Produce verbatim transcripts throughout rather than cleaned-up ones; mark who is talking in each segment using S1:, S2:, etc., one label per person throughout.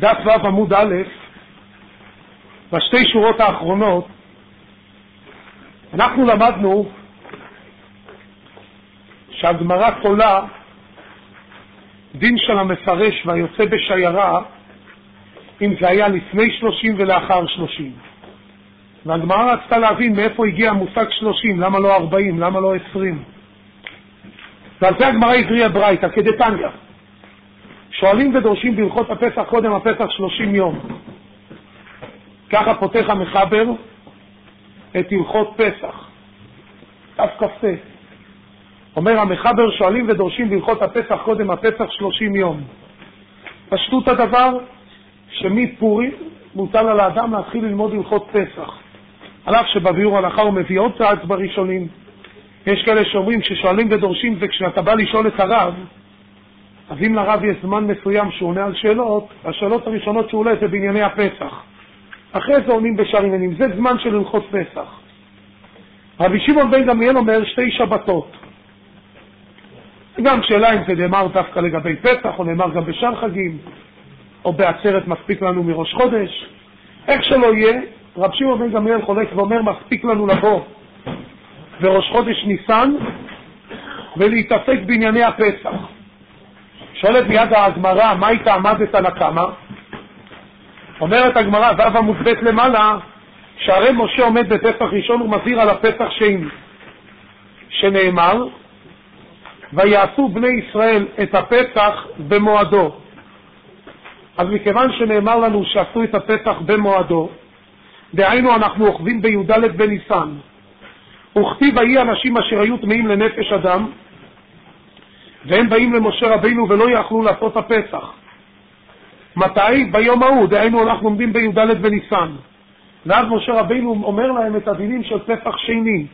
S1: דף ו' עמוד א', בשתי שורות האחרונות, אנחנו למדנו שהגמרא תולה דין של המפרש והיוצא בשיירה, אם זה היה לפני שלושים ולאחר שלושים. והגמרא רצתה להבין מאיפה הגיע המושג שלושים, למה לא ארבעים, למה לא עשרים. ועל זה הגמרא הקריאה ברייתא כדתניא. שואלים ודורשים בהלכות הפסח קודם הפסח שלושים יום. ככה פותח המחבר את הלכות פסח. דף כ"ט. אומר המחבר, שואלים ודורשים בהלכות הפסח קודם הפסח שלושים יום. פשטות הדבר שמפורים מוטל על האדם להתחיל ללמוד הלכות פסח. על אף שבביאור הלכה הוא מביא עוד צעד בראשונים. יש כאלה שאומרים ששואלים ודורשים זה כשאתה בא לשאול את הרב, אז אם לרב יש זמן מסוים שהוא עונה על שאלות, השאלות הראשונות שהוא עולה זה בענייני הפסח. אחרי זה עונים בשאר עניינים. זה זמן של הלכות פסח. רבי שמעון בן גמליאל אומר שתי שבתות. גם שאלה אם זה נאמר דווקא לגבי פסח, או נאמר גם בשאר חגים, או בעצרת מספיק לנו מראש חודש. איך שלא יהיה, רבי שמעון בן גמליאל חולק ואומר מספיק לנו לבוא בראש חודש ניסן ולהתעסק בענייני הפסח. שואלת מיד הגמרא, מה היא תעמדת הנקמה? אומרת הגמרא, ו' עמוד ב' למעלה, שהרי משה עומד בפסח ראשון ומזהיר על הפסח שני, שנאמר, ויעשו בני ישראל את הפסח במועדו. אז מכיוון שנאמר לנו שעשו את הפסח במועדו, דהיינו אנחנו אוחזים בי"ד בניסן, וכתיב ויהי אנשים אשר היו טמאים לנפש אדם, והם באים למשה רבינו ולא יכלו לעשות הפסח. מתי? ביום ההוא, דהיינו אנחנו עומדים בי"ד בניסן. ואז משה רבינו אומר להם את הדינים של פסח שני.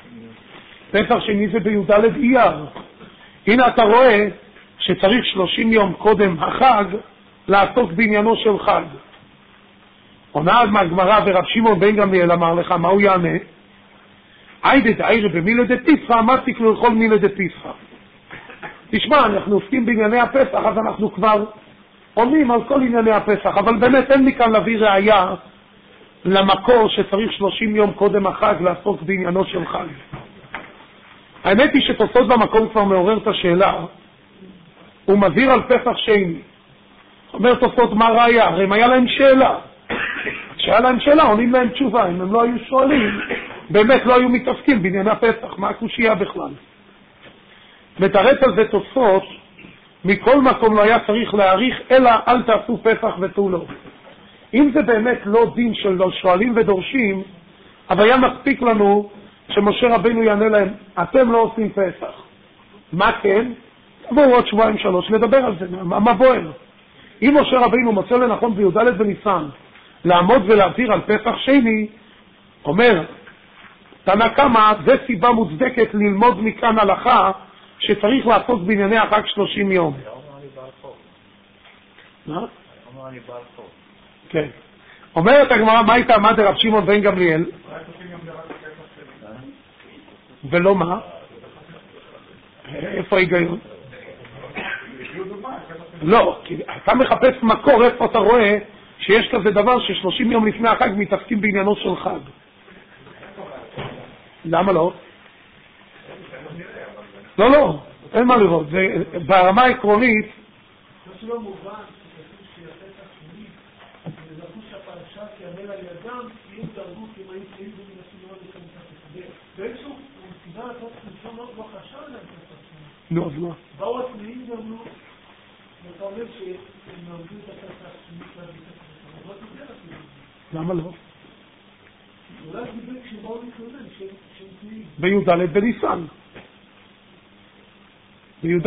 S1: פסח שני זה בי"ד אייר. הנה אתה רואה שצריך שלושים יום קודם החג לעסוק בעניינו של חג. עונה עד מהגמרא, ורב שמעון בן גמליאל אמר לך, מה הוא יענה? היידה דאירא במילה דפיסחא, מסיק לו לכל מילה דפיסחא. תשמע, אנחנו עוסקים בענייני הפסח, אז אנחנו כבר עונים על כל ענייני הפסח, אבל באמת אין לי כאן להביא ראיה למקור שצריך שלושים יום קודם החג לעסוק בעניינו של חג. האמת היא שתוספות במקום כבר מעורר את השאלה, הוא מבהיר על פסח שני. אומר תוספות, מה ראיה? הרי אם היה להם שאלה, כשהיה להם שאלה עונים להם תשובה, אם הם לא היו שואלים, באמת לא היו מתעסקים בענייני הפסח, מה הקושייה בכלל? מתרץ על זה תוספות, מכל מקום לא היה צריך להעריך, אלא אל תעשו פסח ותו לא. אם זה באמת לא דין של שואלים ודורשים, אבל היה מספיק לנו שמשה רבינו יענה להם, אתם לא עושים פסח. מה כן? תבואו עוד שבועיים שלוש, נדבר על זה, מה בוער? אם משה רבינו מוצא לנכון בי"ד בניסן, לעמוד ולהבהיר על פסח שני, אומר, תנא קמא, זה סיבה מוצדקת ללמוד מכאן הלכה, שצריך לעשות בענייני החג שלושים יום. מה? כן. אומרת הגמרא, מה הייתה עמד רב שמעון בן גמליאל? ולא מה? איפה ההיגיון? לא, כי אתה מחפש מקור, איפה אתה רואה שיש כזה דבר ששלושים יום לפני החג מתעסקים בעניינו של חג. למה לא? לא, לא, אין מה לראות. זה, ברמה העקרונית, לא מובן שכתוב שיפתח שני, ולבוש הפרשה תיאמר על ידם, אם תרבו כמאים תהיו ומנסים מאוד לכניסת הסבר. באיזשהו מסיבה הזאת חלשון לא חשב עליהם פסח שני. נו, אז מה? באו התנאים גם לא, ואתה אומר שהם נעמדו את הפסח שני להביא את הפסח. אבל זה אפילו. למה לא? אולי דיבר כשבאו להתלונן שהם תנאים. בי"ד בניסן. בי"ד...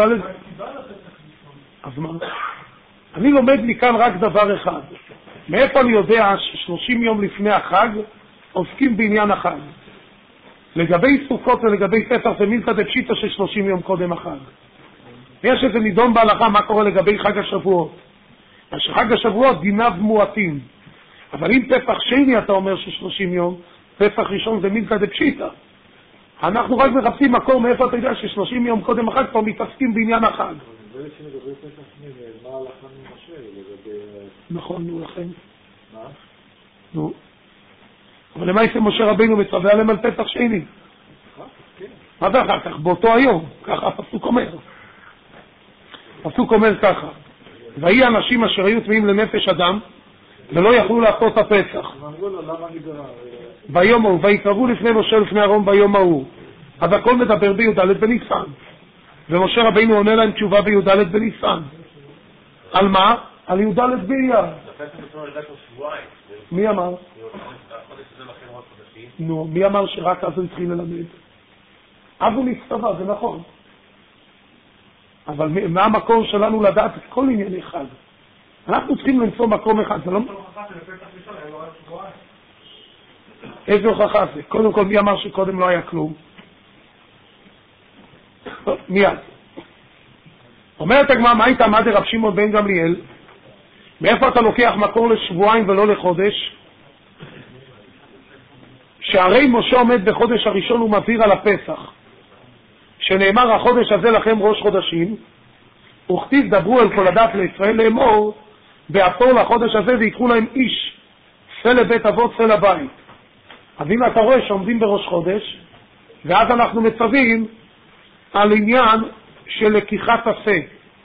S1: אז מה? אני לומד מכאן רק דבר אחד. מאיפה אני יודע ששלושים יום לפני החג עוסקים בעניין החג? לגבי סוכות ולגבי פסח זה מילתא דפשיטא של שלושים יום קודם החג. יש איזה נידון בהלכה מה קורה לגבי חג השבועות. חג השבועות דיניו מועטים. אבל אם פסח שני אתה אומר ששלושים יום, פסח ראשון זה מילתא דפשיטא. אנחנו רק מחפשים מקור מאיפה אתה יודע ששלושים יום קודם החג כבר מתעסקים בעניין החג.
S2: נדמה לי שלגבי פסח שני, מה הלכה ממשה לגבי...
S1: נכון, נו לכן.
S2: מה?
S1: נו. אבל למה יעשה משה רבינו מצווה עליהם על פסח שני? מה זה אחר כך? באותו היום. ככה הפסוק אומר. הפסוק אומר ככה. ויהי אנשים אשר היו טמאים לנפש אדם, ולא יכלו לעשות הפסח. ביום ההוא, ויקרבו לפני משה לפני אהרון ביום ההוא. אז הכל מדבר בי"ד בניסן. ומשה רבינו עונה להם תשובה בי"ד בניסן. על מה? על י"ד באייר. מי אמר? נו, מי אמר שרק אז הוא התחיל ללמד? אז הוא נצטווה, זה נכון. אבל מה המקור שלנו לדעת את כל עניין אחד? אנחנו צריכים למצוא מקום אחד, זה לא... איזה הוכחה זה? קודם כל, מי אמר שקודם לא היה כלום? מיד. אומרת הגמרא, מה הייתה מה דרב שמעון בן גמליאל? מאיפה אתה לוקח מקור לשבועיים ולא לחודש? שהרי משה עומד בחודש הראשון ומבהיר על הפסח, שנאמר החודש הזה לכם ראש חודשים, וכתיב דברו אל כל הדת לישראל לאמור, בעשור לחודש הזה ויקחו להם איש, צא לבית אבות צא לבית. אז אם אתה רואה שעומדים בראש חודש, ואז אנחנו מצווים על עניין של לקיחת עשה.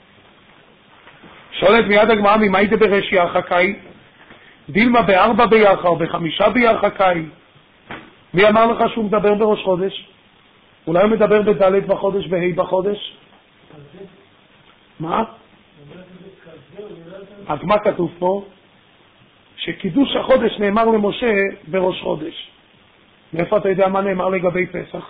S1: שואלת מיד הגמרא, ממה היא דברש ירחקאי? דילמה בארבע בירחה או בחמישה בירחקאי? מי אמר לך שהוא מדבר בראש חודש? אולי הוא מדבר בדלת בחודש, בהי בחודש? מה? אז מה כתוב פה? שקידוש החודש נאמר למשה בראש חודש. מאיפה אתה יודע מה נאמר לגבי פסח?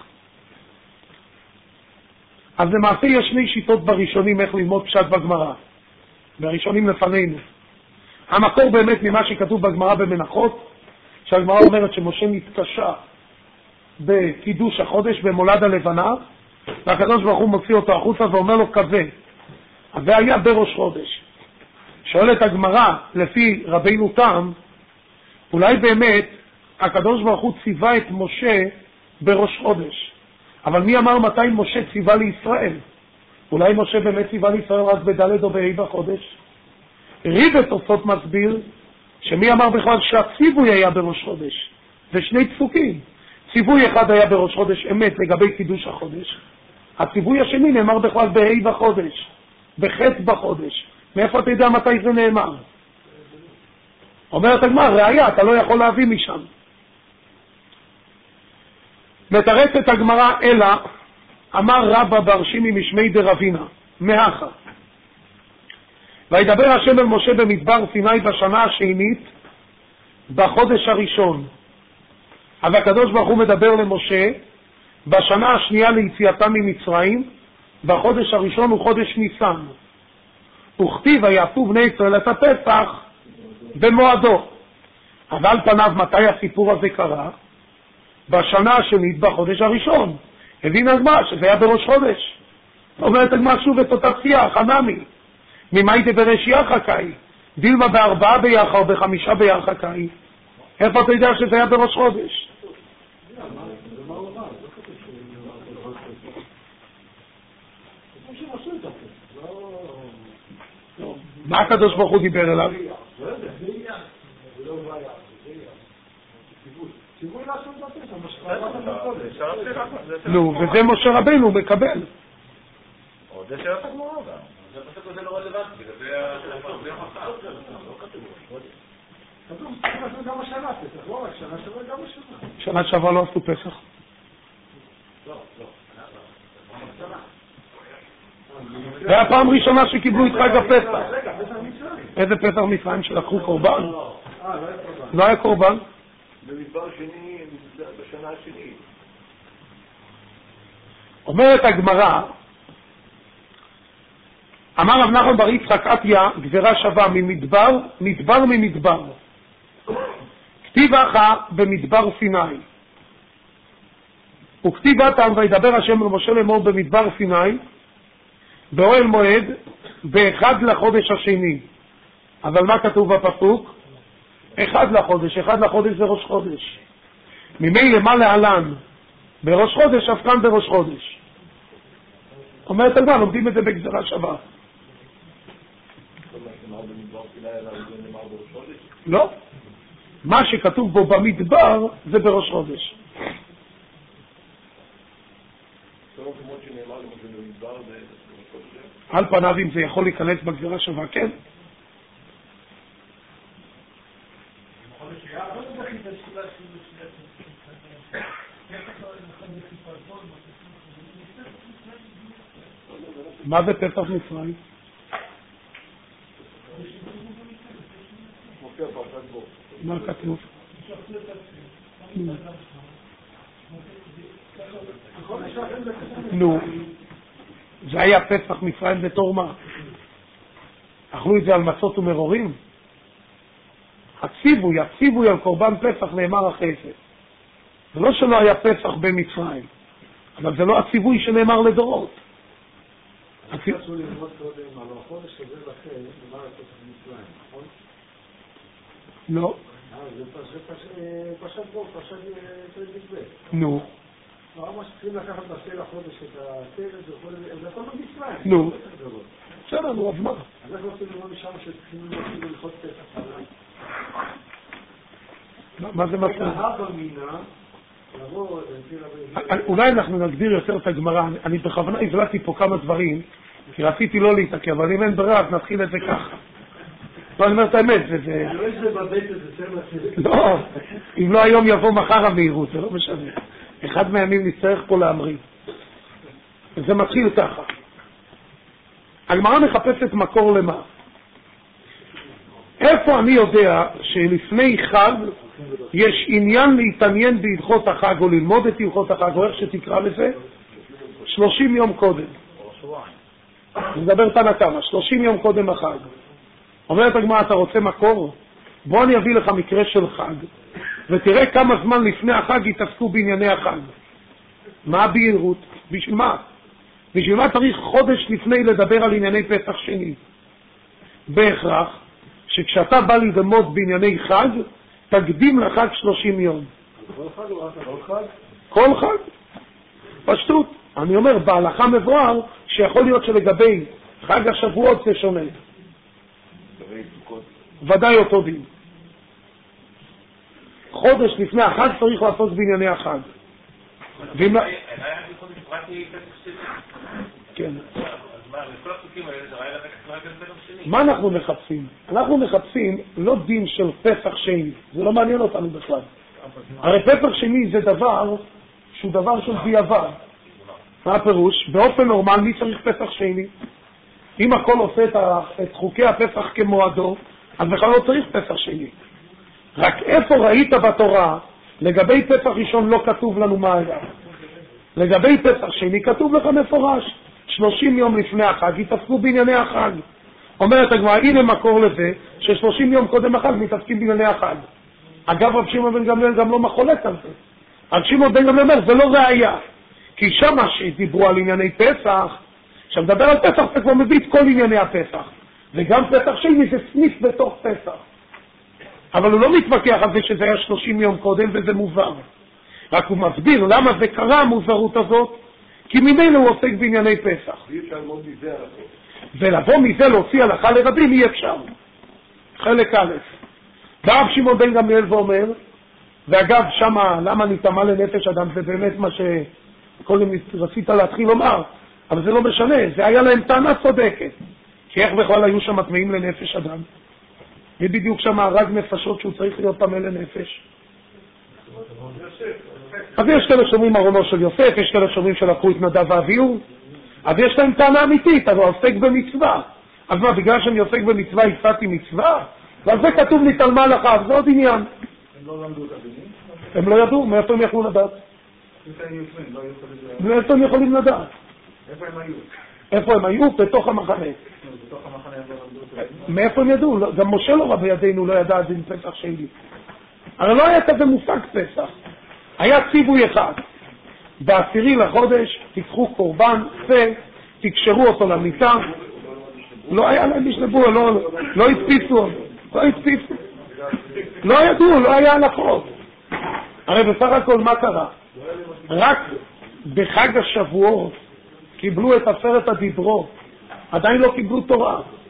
S1: אז למעשה יש שני שיטות בראשונים איך ללמוד פשט בגמרא. בראשונים לפנינו. המקור באמת ממה שכתוב בגמרא במנחות, שהגמרא אומרת שמשה נתקשה בקידוש החודש במולד הלבנה, והקדוש ברוך הוא מוציא אותו החוצה ואומר לו כזה. אז זה היה בראש חודש. שואלת הגמרא לפי רבינו תם, אולי באמת הקדוש ברוך הוא ציווה את משה בראש חודש. אבל מי אמר מתי משה ציווה לישראל? אולי משה באמת ציווה לישראל רק בדלת או בהי בחודש? ריב"ד תוספות מסביר שמי אמר בכלל שהציווי היה בראש חודש? זה שני פסוקים. ציווי אחד היה בראש חודש אמת לגבי קידוש החודש. הציווי השני נאמר בכלל בהי בחודש, בחטא בחודש. מאיפה אתה יודע מתי זה נאמר? אומרת הגמרא, ראיה, אתה לא יכול להביא משם. מתרצת הגמרא אלא, אמר רבא בר שימי משמי דרבינה, מאחה. וידבר השם אל משה במדבר סיני בשנה השנית, בחודש הראשון. אז הקדוש ברוך הוא מדבר למשה, בשנה השנייה ליציאתם ממצרים, בחודש הראשון הוא חודש ניסן. וכתיב ויעשו בני ישראל את הפסח במועדו. אז על פניו מתי הסיפור הזה קרה? בשנה השנית בחודש הראשון. הבין הגמרא שזה היה בראש חודש. אומרת הגמרא שוב את אותה פסיעה, חנמי. ממאי דברש ירחקאי? דילמה בארבעה בירחה או בחמישה בירחקאי? איפה אתה יודע שזה היה בראש חודש? מה הקדוש ברוך הוא דיבר אליו? נו, וזה משה רבינו מקבל.
S3: זה שאלת הגמרא גם. זה פסק הזה לא רלוונטי, לגבי המחר.
S2: גם השנה פסח, לא רק שנה שעברה, גם השנה.
S1: שנה שעברה לא עשו פסח.
S2: לא, לא.
S1: זה הפעם ראשונה שקיבלו את חג הפסח. איזה פסח מצרים שלקחו קורבן? לא היה קורבן.
S3: במדבר שני, בשנה השני.
S1: אומרת הגמרא, אמר רב נחמן בר יצחק עטיה, גזרה שווה ממדבר, מדבר ממדבר. כתיב אחא במדבר סיני. וכתיב אתם וידבר השם אל משה לאמור במדבר סיני, באוהל מועד, באחד לחודש השני. אבל מה כתוב בפסוק? אחד לחודש, אחד לחודש זה ראש חודש. ממילא מה להלן? בראש חודש, אף כאן בראש חודש. אומרת הגמרא, לומדים את זה בגזרה שווה. לא. מה שכתוב בו במדבר זה בראש חודש. על פניו אם זה יכול להיכנס בגזירה שווה, כן. מה זה פסח מצרים? מה כתוב? נו, זה היה פסח מצרים בתור מה? אכלו את זה על מצות ומרורים? הציווי, הציווי על קורבן פסח נאמר אחרי זה. זה לא שלא היה פסח במצרים, אבל זה לא הציווי שנאמר לדורות.
S2: רצו ללמוד קודם על החודש הזה לכם, נאמר פסח מצרים, נכון?
S1: לא.
S2: זה פשט בו, פשט בו.
S1: נו.
S2: ממש צריכים לקחת בסל החודש את הכלב, זה הכל במצרים.
S1: נו. בסדר, נו, אז מה?
S2: אנחנו רוצים לראות משם שצריכים ללכות פסח.
S1: מה זה מצרים?
S2: אבא מינה, לבוא...
S1: אולי אנחנו נגדיר יותר את הגמרא. אני בכוונה הבלעתי פה כמה דברים, כי רציתי לא להתעכב, אבל אם אין ברירה, אז נתחיל את זה ככה. לא, אני אומר את האמת, זה...
S2: לא יש זה בבית, זה סרט אחרי.
S1: לא, אם לא היום יבוא מחר המהירות, זה לא משנה. אחד מהימים נצטרך פה להמריא. זה מתחיל ככה. הגמרא מחפשת מקור למה? איפה אני יודע שלפני חג יש עניין להתעניין בהלכות החג או ללמוד את הלכות החג או איך שתקרא לזה? שלושים יום קודם. אני מדבר תנא קמא, שלושים יום קודם החג. אומרת הגמרא, אתה רוצה מקור? בוא אני אביא לך מקרה של חג ותראה כמה זמן לפני החג התעסקו בענייני החג. מה הבהירות? בשביל מה? בשביל מה צריך חודש לפני לדבר על ענייני פסח שני? בהכרח שכשאתה בא ללמוד בענייני חג, תקדים לחג שלושים יום.
S2: כל חג או כל חג?
S1: כל חג. פשטות. אני אומר, בהלכה מבואר שיכול להיות שלגבי חג השבועות זה שונה. ודאי אותו דין. חודש לפני החג צריך לעשות בענייני החג. כן. מה אנחנו מחפשים? אנחנו מחפשים לא דין של פסח שני, זה לא מעניין אותנו בכלל. הרי פסח שני זה דבר שהוא דבר של דיעבד. מה הפירוש? באופן נורמל מי צריך פסח שני? אם הכל עושה את חוקי הפסח כמועדו, אז בכלל לא צריך פסח שני. רק איפה ראית בתורה, לגבי פסח ראשון לא כתוב לנו מה היה. לגבי פסח שני כתוב לך מפורש, שלושים יום לפני החג התעסקו בענייני החג. אומרת הגמרא, הנה מקור לזה ש-שלושים יום קודם החג מתעסקים בענייני החג. אגב, רב שמעון בן גמליאל גם לא מחולק על זה. רב שמעון בן גמליאל אומר, זה לא ראיה. כי שמה שדיברו על ענייני פסח, כשמדבר על פסח זה כבר מביא את כל ענייני הפסח. וגם פסח שני זה סניף בתוך פסח. אבל הוא לא מתווכח על זה שזה היה שלושים יום קודם וזה מובן. רק הוא מסביר למה זה קרה המוזרות הזאת, כי ממילא הוא עוסק בענייני פסח.
S2: אי אפשר ללמוד מזה על הכל.
S1: ולבוא מזה להוציא הלכה לרבים אי אפשר. חלק א'. רב שמעון בן גמליאל ואומר, ואגב שמה למה נטמא לנפש אדם זה באמת מה שקודם רצית להתחיל לומר, אבל זה לא משנה, זה היה להם טענה צודקת. כי איך בכלל היו שם טמאים לנפש אדם? ובדיוק שם הרג נפשות שהוא צריך להיות טמא לנפש. אז יש כאלה שאומרים ארונו של יוסף, יש כאלה שאומרים שלקחו את נדב ואביהו, אז יש להם טענה אמיתית, אז הוא עוסק במצווה. אז מה, בגלל שאני עוסק במצווה הפסדתי מצווה? ועל זה כתוב לי תלמה לך, אז זה עוד עניין.
S2: הם לא למדו את הדינים?
S1: הם לא ידעו, מאיפה הם יכלו לדעת? מאיפה הם יכולים לדעת?
S2: איפה הם היו?
S1: איפה הם היו? בתוך המחנה.
S2: בתוך המחנה הם לא למדו את הדינים?
S1: מאיפה הם ידעו? גם משה לא רב בידינו לא ידע את זה עם פסח שני. הרי לא היה כזה מושג פסח. היה ציווי אחד. בעשירי לחודש תיקחו קורבן ותקשרו אותו למיטה. לא היה להם משלבו, לא, לא הדפיסו, לא הדפיסו. לא ידעו, לא היה הלכות. הרי בסך הכל מה קרה? רק בחג השבועות קיבלו את עשרת הדיברות. עדיין לא קיבלו תורה.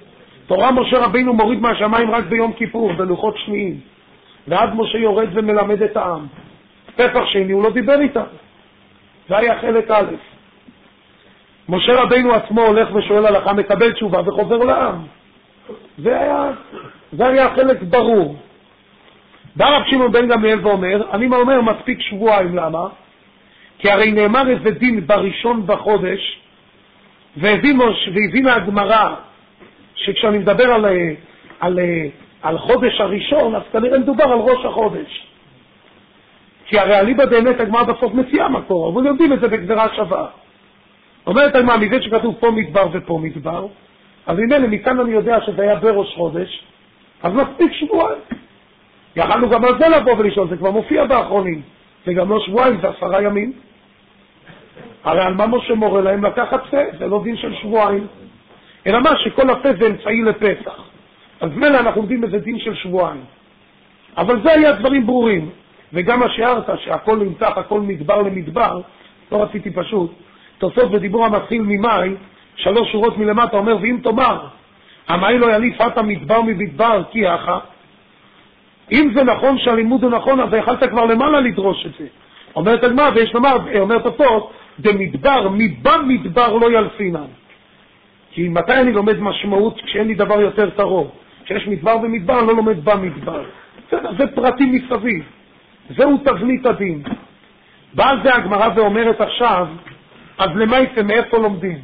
S1: תורה משה רבינו מוריד מהשמיים רק ביום כיפור, בלוחות שניים. ועד משה יורד ומלמד את העם. פסח שני הוא לא דיבר איתם. זה היה חלק א'. משה רבינו עצמו הולך ושואל הלכה, מקבל תשובה וחוזר לעם. זה היה, זה היה חלק ברור. בא רב שמעון בן גמליאל ואומר, אני אומר מספיק שבועיים, למה? כי הרי נאמר איזה דין בראשון בחודש, והבינה הגמרא, שכשאני מדבר על, על, על חודש הראשון, אז כנראה מדובר על ראש החודש. כי הרי אליבא דאמת הגמרא בסוף מציעה מקור, אבל יודעים את זה בגזרה שווה. אומרת הגמרא, מזה שכתוב פה מדבר ופה מדבר, אז הנה, מכאן אני יודע שזה היה בראש חודש, אז מספיק שבועיים. יכלנו גם על זה לבוא ולשאול, זה כבר מופיע באחרונים. זה גם לא שבועיים, זה עשרה ימים. הרי על מה משה מורה להם לקחת פה? זה לא דין של שבועיים. אלא מה, שכל הפה זה אמצעי לפסח. אז מלא אנחנו עומדים בזה דין של שבועיים. אבל זה היה דברים ברורים. וגם מה שהערת, שהכל נמתח, הכל מדבר למדבר, לא רציתי פשוט. תוספות בדיבור המתחיל ממאי, שלוש שורות מלמטה, אומר, ואם תאמר, המאי לא יליף את המדבר מבדבר, כי אחא, אם זה נכון שהלימוד הוא נכון, אז יכלת כבר למעלה לדרוש את זה. אומרת הגמרא, ויש לומר, אומרת אותו, דמדבר, מבמדבר לא ילפינן. כי מתי אני לומד משמעות כשאין לי דבר יותר קרוב? כשיש מדבר ומדבר, אני לא לומד במדבר. זה, זה פרטים מסביב. זהו תבנית הדין. באה זה הגמרא ואומרת עכשיו, אז למעשה מאיפה לומדים?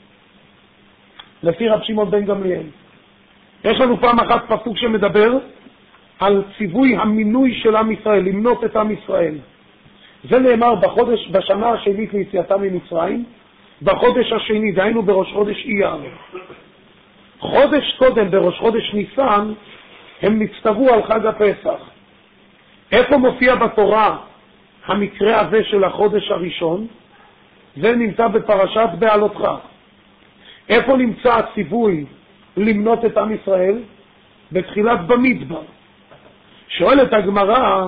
S1: לפי רב שמעון בן גמליאל. יש לנו פעם אחת פסוק שמדבר על ציווי המינוי של עם ישראל, למנות את עם ישראל. זה נאמר בחודש, בשנה השנית ליציאתם ממצרים, בחודש השני, דהיינו בראש חודש אייר. חודש קודם, בראש חודש ניסן, הם נצטוו על חג הפסח. איפה מופיע בתורה המקרה הזה של החודש הראשון? זה נמצא בפרשת בעלותך. איפה נמצא הציווי למנות את עם ישראל? בתחילת במדבר. שואלת הגמרא,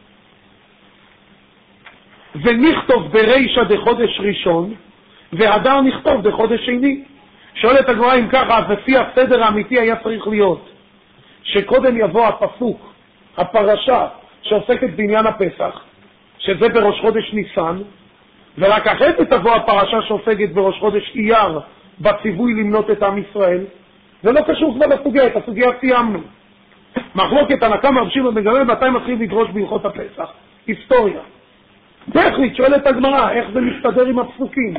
S1: ונכתוב ברישא דחודש ראשון, והדר נכתוב בחודש שני. שואלת הגמרא, אם ככה, אז לפי הסדר האמיתי היה צריך להיות, שקודם יבוא הפסוק, הפרשה, שעוסקת בעניין הפסח, שזה בראש חודש ניסן, ורק אחרי זה תבוא הפרשה שעוסקת בראש חודש אייר, בציווי למנות את עם ישראל. זה לא קשור כבר לסוגיה, את הסוגיה סיימנו. מחלוקת הנקם רב שמעון בן גמליאל, מתי מתחיל לדרוש בהלכות הפסח? היסטוריה. טכנית, שואלת הגמרא, איך זה מסתדר עם הפסוקים?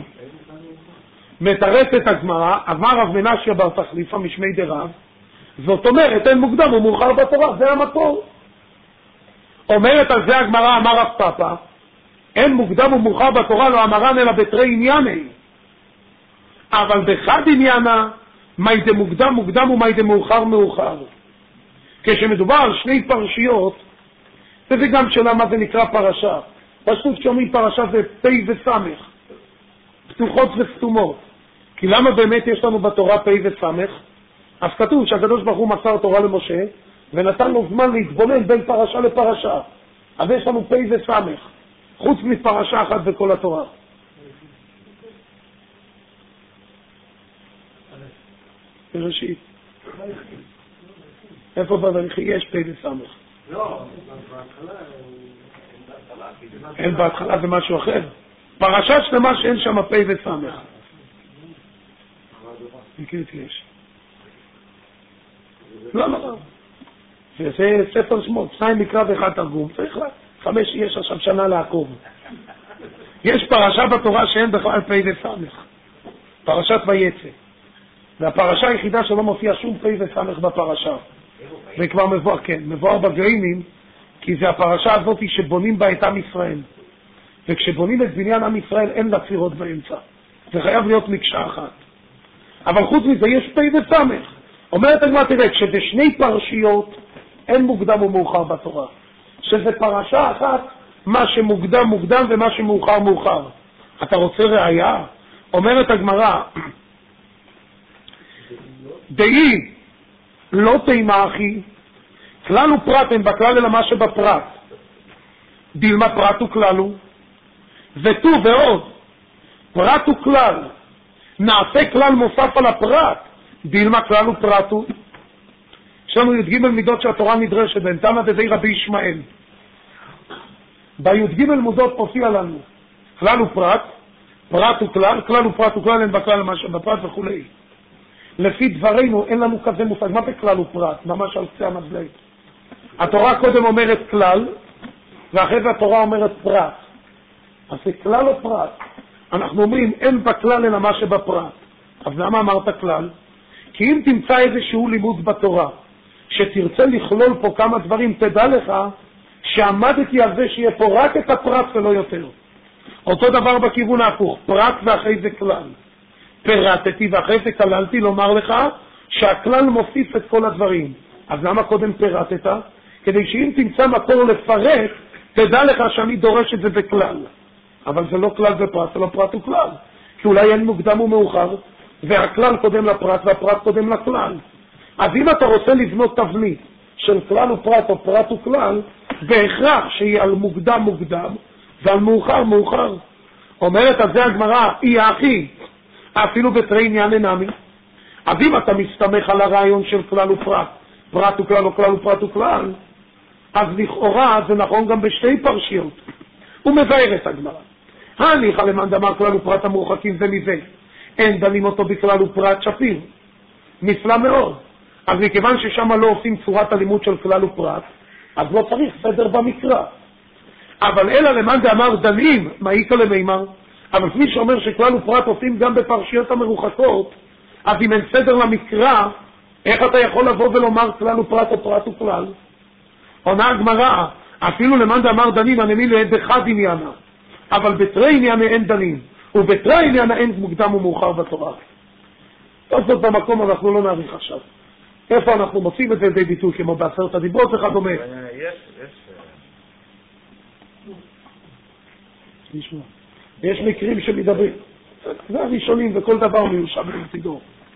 S1: מתרצת הגמרא, אמר רב מנשיה בר תחליפא משמי דרב, זאת אומרת, אין מוקדם ומאוחר בתורה, זה המקור. אומרת על זה הגמרא, אמר רב פאפא, אין מוקדם ומאוחר בתורה, לא אמרן אלא בתרי ענייני. אבל בחד עניינה, מי דה מוקדם מוקדם ומי דה מאוחר מאוחר. כשמדובר על שני פרשיות, וזה גם שאלה מה זה נקרא פרשה. פשוט כשאומרים פרשה זה פ' וסמך, פתוחות וסתומות. כי למה באמת יש לנו בתורה פ' וסמך? אז כתוב שהקדוש ברוך הוא מסר תורה למשה, ונתן לו זמן להתבונן בין פרשה לפרשה. אז יש לנו פ' וסמך, חוץ מפרשה אחת בכל התורה. בראשית. איפה בברכי יש פ' וסמך?
S2: לא, בהתחלה
S1: אין בהתחלה זה משהו אחר. פרשה שלמה שאין שם פ' וסמך. מכיר יש. לא, לא. זה ספר שמות, שניים מקרא ואחד תרגום. צריך לה, חמש יש עכשיו שנה לעקוב. יש פרשה בתורה שאין בכלל פ' וסמך. פרשת ויצא. והפרשה היחידה שלא מופיע שום פ' וסמך בפרשה. זה כבר מבואר, כן, מבואר בגרעינים, כי זה הפרשה הזאת שבונים בה את עם ישראל. וכשבונים את בניין עם ישראל אין לה צירות באמצע. זה חייב להיות מקשה אחת. אבל חוץ מזה יש פ' וסמך. אומרת הגמרא, תראה, כשבשני פרשיות אין מוקדם ומאוחר בתורה. שזה פרשה אחת, מה שמוקדם מוקדם ומה שמאוחר מאוחר. אתה רוצה ראיה? אומרת הגמרא, דאי לא תימה אחי, כלל הוא פרט, אין בכלל אלא מה שבפרט. דילמה פרט הוא כלל הוא, ותו ועוד, פרט הוא כלל, נעשה כלל מוסף על הפרט, דילמה כלל הוא פרט הוא. יש לנו י"ג מידות שהתורה נדרשת בהן, תמה דדי רבי ישמעאל. בי"ג מידות מופיע לנו כלל ופרט, פרט וכלל, כלל ופרט וכלל, אין בכלל מה שבפרט וכו'. לפי דברינו אין לנו כזה מושג, מה זה כלל ופרט? ממש על קצה המזלג. התורה קודם אומרת כלל, ואחרי זה התורה אומרת פרט. אז זה כלל או פרט? אנחנו אומרים אין בכלל אלא מה שבפרט. אז למה אמרת כלל? כי אם תמצא איזשהו לימוד בתורה שתרצה לכלול פה כמה דברים, תדע לך שעמדתי על זה שיהיה פה רק את הפרט ולא יותר. אותו דבר בכיוון ההפוך, פרט ואחרי זה כלל. פירטתי ואחרי זה כללתי, לומר לך שהכלל מוסיף את כל הדברים. אז למה קודם פירטת? כדי שאם תמצא מקור לפרט, תדע לך שאני דורש את זה בכלל. אבל זה לא כלל ופרט, זה לא פרט וכלל. כי אולי אין מוקדם ומאוחר, והכלל קודם לפרט והפרט קודם לכלל. אז אם אתה רוצה לבנות תבנית של כלל ופרט או פרט וכלל, בהכרח שהיא על מוקדם מוקדם ועל מאוחר מאוחר. אומרת על זה הגמרא, היא האחי, אפילו בתרי עניין אינמי. אז אם אתה מסתמך על הרעיון של כלל ופרט, פרט וכלל או כלל ופרט וכלל, אז לכאורה זה נכון גם בשתי פרשיות. הוא מבאר את הגמרא. הניחא למאן דאמר כלל ופרט המורחקים זה מזה. אין דנים אותו בכלל ופרט שפיר. נפלא מאוד. אז מכיוון ששם לא עושים צורת הלימוד של כלל ופרט, אז לא צריך סדר במקרא. אבל אלא למאן דאמר דנים, מה איקא למימר? אבל מי שאומר שכלל ופרט עושים גם בפרשיות המרוחקות, אז אם אין סדר למקרא, איך אתה יכול לבוא ולומר כלל ופרט או פרט וכלל? עונה הגמרא, אפילו למאן דאמר דנים, הנמי לעד אחד עניינה, אבל בתרי עניינה אין דנים, ובתרי עניינה אין מוקדם ומאוחר בתורה. טוב, זאת במקום אנחנו לא נעריך עכשיו. איפה אנחנו מוצאים את זה די ביטוי, כמו בעשרת הדיברות וכדומה?
S3: יש, יש...
S1: יש מקרים שמדברים. זה הראשונים וכל דבר מיושב לצידו.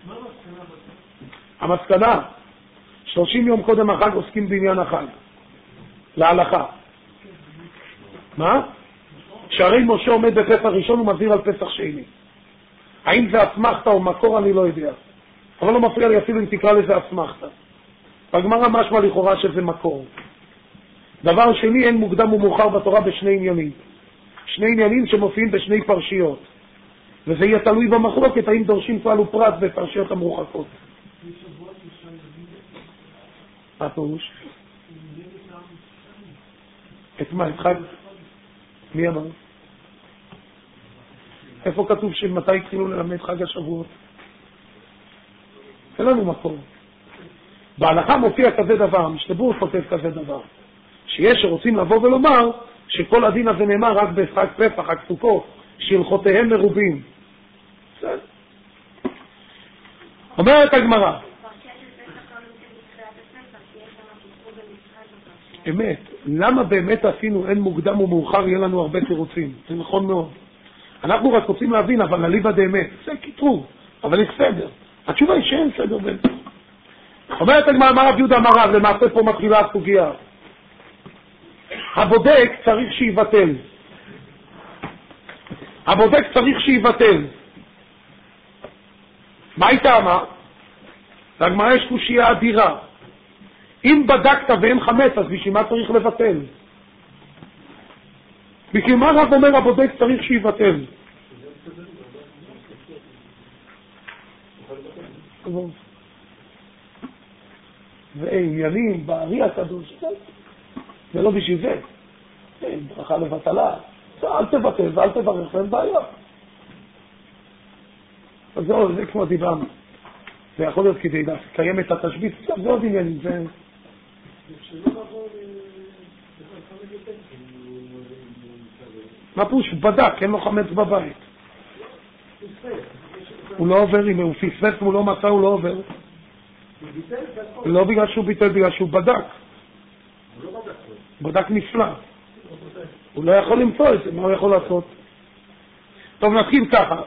S1: המסקנה, שלושים יום קודם החג עוסקים בעניין החג. להלכה. מה? שהרי משה עומד בפסח ראשון ומזהיר על פסח שני. האם זה אסמכתא או מקור אני לא יודע. אבל לא מפריע לי אפילו אם תקרא לזה אסמכתא. הגמרא משמע לכאורה שזה מקור. דבר שני, אין מוקדם ומאוחר בתורה בשני עניינים. שני עניינים שמופיעים בשני פרשיות. וזה יהיה תלוי במחלוקת האם דורשים כלל ופרט בפרשיות המרוחקות. מה פירוש? את מה? את חג? מי אמר? איפה כתוב שמתי התחילו ללמד חג השבועות? אין לנו מקום. בהלכה מופיע כזה דבר, משתבור כותב כזה דבר, שיש שרוצים לבוא ולומר שכל הדין הזה נאמר רק בחג פסח, חג סוכות, שהלכותיהם מרובים. בסדר. אומרת הגמרא, אמת, למה באמת עשינו אין מוקדם ומאוחר, יהיה לנו הרבה תירוצים, זה נכון מאוד. אנחנו רק רוצים להבין, אבל אליבא דאמת, זה קיטור, אבל יש סדר. התשובה היא שאין סדר בין. אומרת הגמרא, מה רב יהודה אמר רב, למעשה פה מתחילה הסוגיה. הבודק צריך שיבטל. הבודק צריך שיבטל. מה הייתה אמר? לגמרא יש קושיה אדירה. אם בדקת ואין חמץ, אז בשביל מה צריך לבטל? בשביל מה רב אומר הבודק צריך שיבטל? ועניינים בארי הקדוש, זה לא בשביל זה. ברכה לבטלה. אל תבטל ואל תברך, אין בעיה. אז זהו, זה כמו דיברנו. זה יכול להיות כדי לקיים את התשבית, זה עוד עניינים, זה... מה פוש? בדק, אין לו חמץ בבית. הוא לא עובר, אם הוא פספס, הוא לא מצא, הוא לא עובר. לא בגלל שהוא ביטל, בגלל שהוא בדק. בדק נפלא. הוא לא יכול למצוא את זה, מה הוא יכול לעשות? טוב, נתחיל ככה.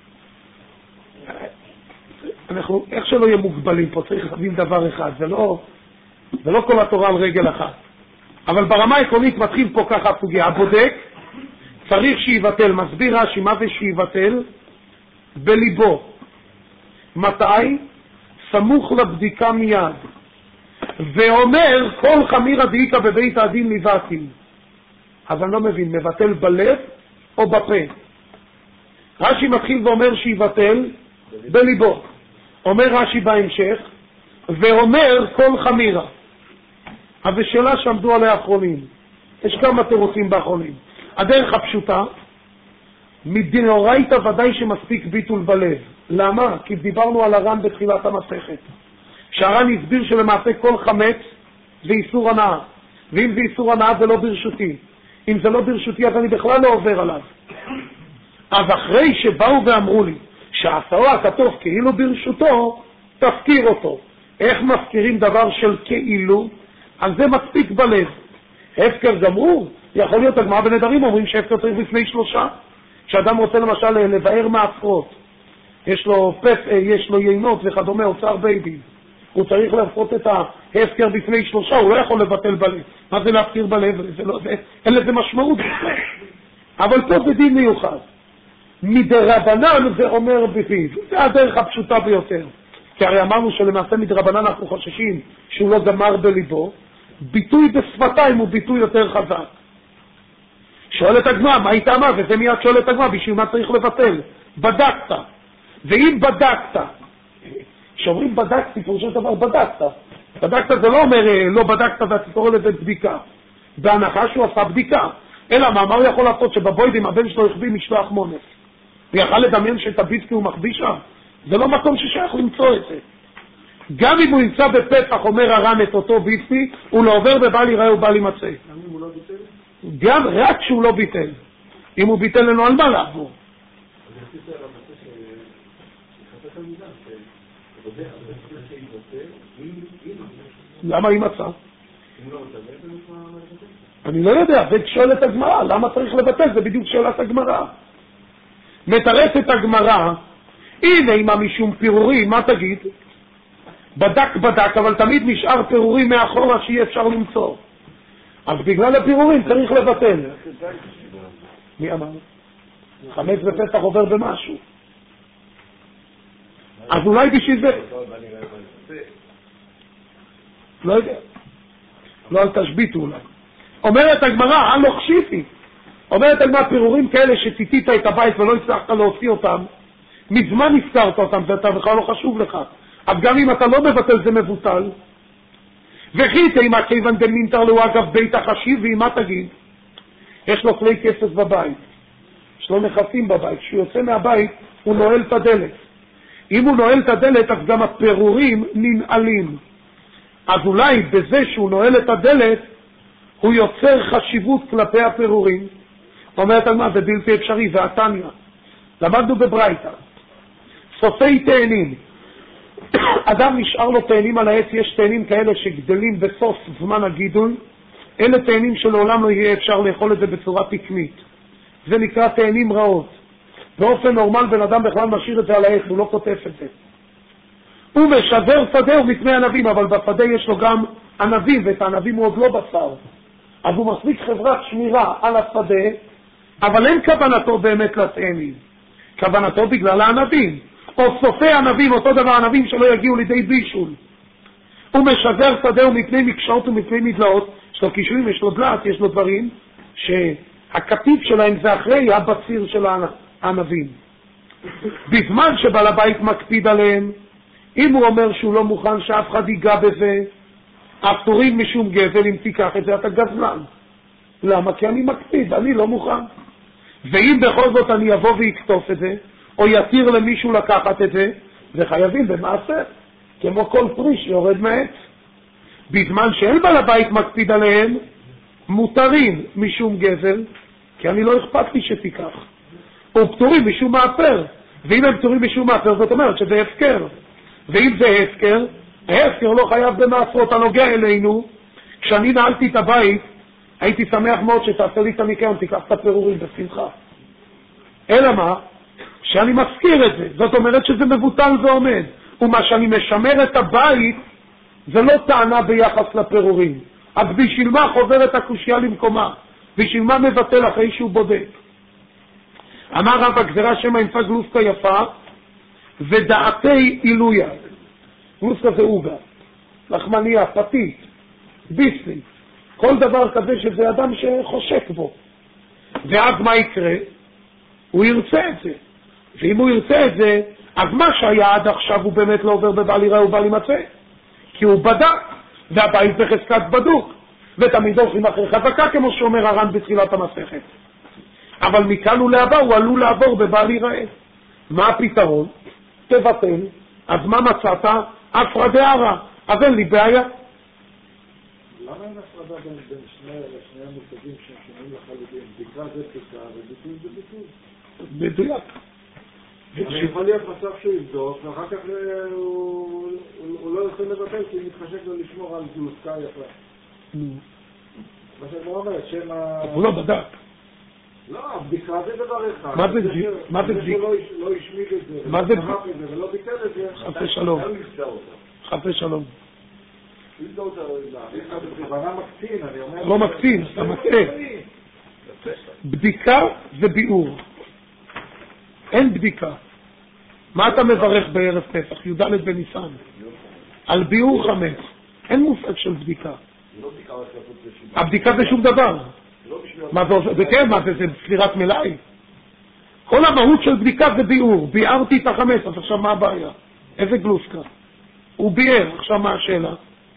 S1: אנחנו, איך שלא יהיה מוגבלים פה, צריך להבין דבר אחד, זה לא, זה לא כל התורה על רגל אחת. אבל ברמה העקרונית מתחיל פה ככה הפוגע. הבודק צריך שיבטל, מסביר רש"י מה זה שיבטל? בליבו. מתי? סמוך לבדיקה מיד. ואומר כל חמירה דאיקה בבית הדין לבטל. אז אני לא מבין, מבטל בלב או בפה? רש"י מתחיל ואומר שיבטל בליבו. אומר רש"י בהמשך, ואומר כל חמירה. אז זו שאלה שעמדו עליה האחרונים. יש כמה תירוצים באחרונים. הדרך הפשוטה, מדאורייתא ודאי שמספיק ביטול בלב. למה? כי דיברנו על הר"ן בתחילת המסכת. שהר"ן הסביר שלמעשה כל חמץ זה איסור הנאה. ואם זה איסור הנאה זה לא ברשותי. אם זה לא ברשותי אז אני בכלל לא עובר עליו. אז אחרי שבאו ואמרו לי שהעשרה הכתוב כאילו ברשותו, תזכיר אותו. איך מזכירים דבר של כאילו? אז זה מספיק בלב. הפקר גמור, יכול להיות הגמרא בנדרים אומרים שהפקר צריך בפני שלושה. כשאדם רוצה למשל לבאר מעשרות, יש לו פס, יש לו יינות וכדומה, אוצר בייבי, הוא צריך להפרות את ההפקר בפני שלושה, הוא לא יכול לבטל בלב. מה זה להפקיר בלב? זה לא, זה, אין לזה משמעות. אבל פה זה דין מיוחד. מדרבנן זה אומר בפיו. זה הדרך הפשוטה ביותר. כי הרי אמרנו שלמעשה מדרבנן אנחנו חוששים שהוא לא גמר בליבו. ביטוי בשפתיים הוא ביטוי יותר חזק. שואל את הגמרא, מה היא טעמה? וזה מיד שואל את הגמרא, בשביל מה צריך לבטל? בדקת. ואם בדקת, שאומרים בדקתי, פירושו של דבר בדקת. בדקת זה לא אומר לא בדקת ואתה קורא לזה בדיקה. בהנחה שהוא עשה בדיקה. אלא מה, מה הוא יכול לעשות שבבוידים הבן שלו החביא משלוח מונס? הוא יכל לדמיין שאת הביסקי הוא מחביא שם? זה לא מקום ששייך למצוא את זה. גם אם הוא נמצא בפתח, אומר הר"ן את אותו ביסקי, הוא לא עובר ובא להיראה ובא להימצא.
S2: גם אם הוא לא ביטל?
S1: גם רק שהוא לא ביטל. אם הוא ביטל לנו על מה לעבור.
S2: אז אני חושב שהרמתה שחפש על מידה, שבודק הרבה ספר שיבטל,
S1: למה היא מצא?
S2: אם לא רוצה, בעצם נשמע מה לבטל?
S1: אני לא יודע, זה שואל את הגמרא, למה צריך לבטל? זה בדיוק שאלת הגמרא. מתרצת הגמרא, הנה אם משום פירורים, מה תגיד? בדק בדק, אבל תמיד נשאר פירורים מאחורה שיהיה אפשר למצוא. אז בגלל הפירורים צריך לבטל. מי אמר? חמץ בפסח עובר במשהו. אז אולי בשביל זה... לא יודע. לא אל תשביטו אולי. אומרת הגמרא, אל לוחשיתי. אומרת הגמרא, פירורים כאלה שציטית את הבית ולא הצלחת להוציא אותם, מזמן הזכרת אותם, זה אתה בכלל לא חשוב לך. אז גם אם אתה לא מבטל זה מבוטל. וכי תימא כיוון דמינתר לו אגב בית החשיבי, מה תגיד? יש לו כלי כסף בבית, יש לו נכסים בבית, כשהוא יוצא מהבית הוא נועל את הדלת. אם הוא נועל את הדלת אז גם הפירורים ננעלים. אז אולי בזה שהוא נועל את הדלת הוא יוצר חשיבות כלפי הפירורים. אומרת על מה זה בלתי אפשרי, זה התניא. למדנו בברייתא סופי תאנים, אדם נשאר לו תאנים על העץ, יש תאנים כאלה שגדלים בסוף זמן הגידול, אלה תאנים שלעולם לא יהיה אפשר לאכול את זה בצורה תקנית, זה נקרא תאנים רעות. באופן נורמל בן אדם בכלל משאיר את זה על העץ, הוא לא כותף את זה. הוא משדר שדה ומפני ענבים, אבל בשדה יש לו גם ענבים, ואת הענבים הוא עוד לא בשר, אז הוא מחזיק חברת שמירה על השדה, אבל אין כוונתו באמת לתאנים, כוונתו בגלל הענבים. או סופי ענבים, אותו דבר ענבים שלא יגיעו לידי בישול. הוא משדר שדה ומפני מקשות ומפני מדלאות, יש לו קישואים, יש לו דלת, יש לו דברים שהכתיב שלהם זה אחרי הבציר של הענבים. בזמן שבעל הבית מקפיד עליהם, אם הוא אומר שהוא לא מוכן שאף אחד ייגע בזה, אסורים משום גזל, אם תיקח את זה אתה גזלן. למה? כי אני מקפיד, אני לא מוכן. ואם בכל זאת אני אבוא ויקטוף את זה, או יתיר למישהו לקחת את זה, זה חייבים במעשר, כמו כל פרי שיורד מעץ. בזמן שאין בעל הבית מקפיד עליהם, מותרים משום גזל, כי אני לא אכפת לי שתיקח. או פטורים משום מאפר, ואם הם פטורים משום מאפר, זאת אומרת שזה הפקר. ואם זה הפקר, ההפקר לא חייב במעשרות הנוגע אלינו. כשאני נעלתי את הבית, הייתי שמח מאוד שתעשה לי את הניקיון, תיקח את הפירורים בשמחה. אלא מה? שאני מזכיר את זה, זאת אומרת שזה מבוטל ועומד. ומה שאני משמר את הבית, זה לא טענה ביחס לפירורים. אז בשביל מה חוזרת הקושיה למקומה? בשביל מה מבטל אחרי שהוא בודק? אמר רב הגזרה שמה ימצא גלוסקה יפה, ודעתי אילויה. גלוסקה זה אוגה. לחמניה, פתית, ביסלי, כל דבר כזה שזה אדם שחושק בו. ואז מה יקרה? הוא ירצה את זה. ואם הוא ירצה את זה, אז מה שהיה עד עכשיו הוא באמת לא עובר בבל יראה ובל ימצא. כי הוא בדק, והבית בחזקת בדוק, ותמיד הולכים אחרי חזקה, כמו שאומר הר"ן בתחילת המסכת. אבל מכאן ולהבא הוא עלול לעבור בבל יראה. מה הפתרון? תבטל. אז מה מצאת? אפרא דארעא. אז אין לי בעיה.
S2: למה אין הפרדה בין שני המושגים שהם שונים לחלוטין? בדיקה זה בדיקה וביטול זה ביטול.
S1: מדויק.
S2: יכול להיות מצב שהוא יבדוק, ואחר כך הוא לא יוצא לבטל, כי הוא מתחשק לו לשמור על גלוסקה יפה. מה שהגמרא אומרת, שם ה...
S1: הוא לא בדק.
S2: לא, הבדיקה זה דבר אחד.
S1: מה זה בדיקה? מה זה בדיקה?
S2: לא השמיד את זה,
S1: מה זה
S2: בדיקה? ולא ביטל את זה.
S1: חפי שלום. חפי שלום.
S2: בכוונה מקצין, אני אומר...
S1: לא מקצין, אתה מטעה. בדיקה זה ביאור. אין בדיקה. מה אתה מברך בערב פסח? י"ד בניסן. על ביאור חמץ. אין מושג של בדיקה. הבדיקה זה שום דבר. מה זה? כן, מה זה? זה ספירת מלאי. כל המהות של בדיקה זה ביאור. ביארתי את החמץ, אז עכשיו מה הבעיה? איזה גלוסקה? הוא ביאר, עכשיו מה השאלה?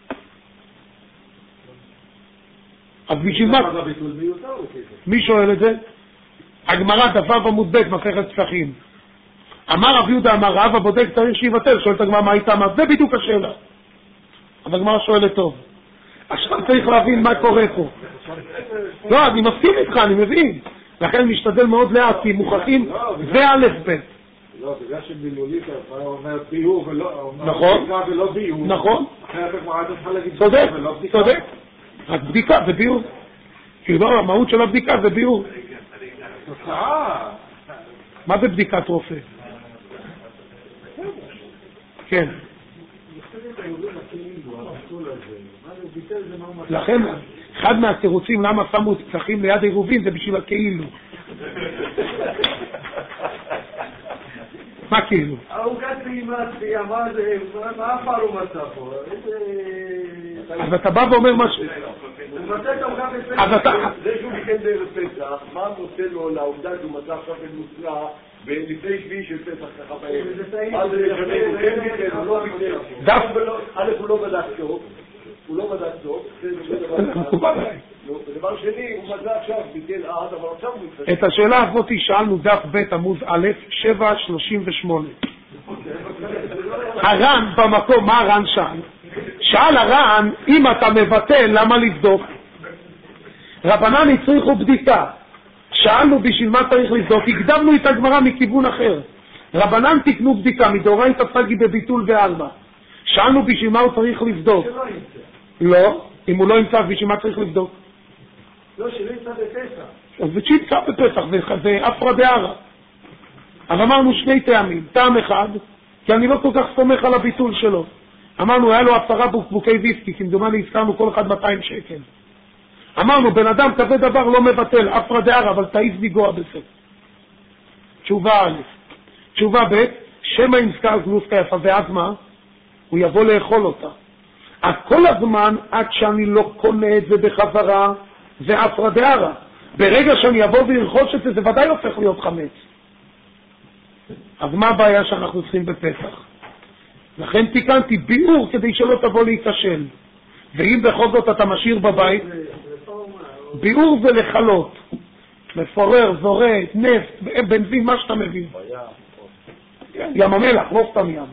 S1: אז בשביל מה? מי שואל את זה? הגמרא דף עמוד ב' מסכת פסחים. אמר רב יהודה אמר רב הבודק צריך שיבטל. שואלת הגמרא מה הייתה? מה זה בדיוק השאלה. אז הגמרא שואלת טוב. עכשיו צריך להבין מה קורה פה. לא, אני מסכים איתך, אני מבין. לכן משתדל מאוד לאט, כי מוכרחים זה א' ב'.
S2: לא, בגלל שמילולית הוא אומר ביור ולא...
S1: נכון.
S2: ולא ביור.
S1: נכון.
S2: אחרת הגמרא צריכה להגיד...
S1: צודק, צודק. רק בדיקה זה ביור. כי לא, המהות של הבדיקה זה ביור.
S2: תוצאה.
S1: מה זה בדיקת רופא? כן. לכן, אחד מהתירוצים למה שמו פסחים ליד עירובין זה בשביל הכאילו. מה כאילו?
S2: ארוכת טעימה, צפייה, מה זה? מה הפעל הוא מצא פה?
S1: אז אתה בא ואומר משהו.
S2: הוא מצא את ארוכת פסח.
S1: אז אתה...
S2: זה שהוא מכן בערב פסח, מה נושא לו לעובדה שהוא מצא עכשיו את מוצרה ולפני שביעי של פסח ככה בערב? אז זה משנה, הוא כן מכן, הוא לא מכן. א' הוא לא בדק טוב, הוא לא בדק טוב, זה דבר אחד. ודבר שני, הוא מצא עכשיו ביטל עד, אבל עכשיו הוא מתחשב.
S1: את השאלה הזאת שאלנו דף ב' עמוד א', שבע שלושים ושמונה. הר"ן במקום, מה הר"ן שאל? שאל הר"ן, אם אתה מבטל, למה לבדוק? רבנן הצריכו בדיקה. שאלנו בשביל מה צריך לבדוק, הקדמנו את הגמרא מכיוון אחר. רבנן תקנו בדיקה, מדאורייתא פסקי בביטול בארבע. שאלנו בשביל מה הוא צריך לבדוק. לא, אם הוא לא ימצא, בשביל מה צריך לבדוק?
S2: לא, שלא ימצא בפסח.
S1: אז זה שימצא בפסח, זה אפרא דארעא. אז אמרנו שני טעמים. טעם אחד, כי אני לא כל כך סומך על הביטול שלו. אמרנו, היה לו עשרה בקבוקי ויסקי, כמדומני הזכרנו כל אחד מאתיים שקל. אמרנו, בן אדם כזה דבר לא מבטל, אפרא דארעא, אבל תעיז לגוע בזה. תשובה א'. תשובה ב', שמא יזכר גלוסקה יפה, ואז מה? הוא יבוא לאכול אותה. אז כל הזמן, עד שאני לא קונה את זה בחזרה, זה אפרא דארעא. ברגע שאני אבוא וירכוש את זה, זה ודאי הופך להיות חמץ. אז מה הבעיה שאנחנו צריכים בפסח? לכן תיקנתי ביאור כדי שלא תבוא להיכשל. ואם בכל זאת אתה משאיר בבית, ביאור זה לחלות. מפורר, זורק, נפט, בנזין, מה שאתה מבין. ים המלח, לא סתם ים.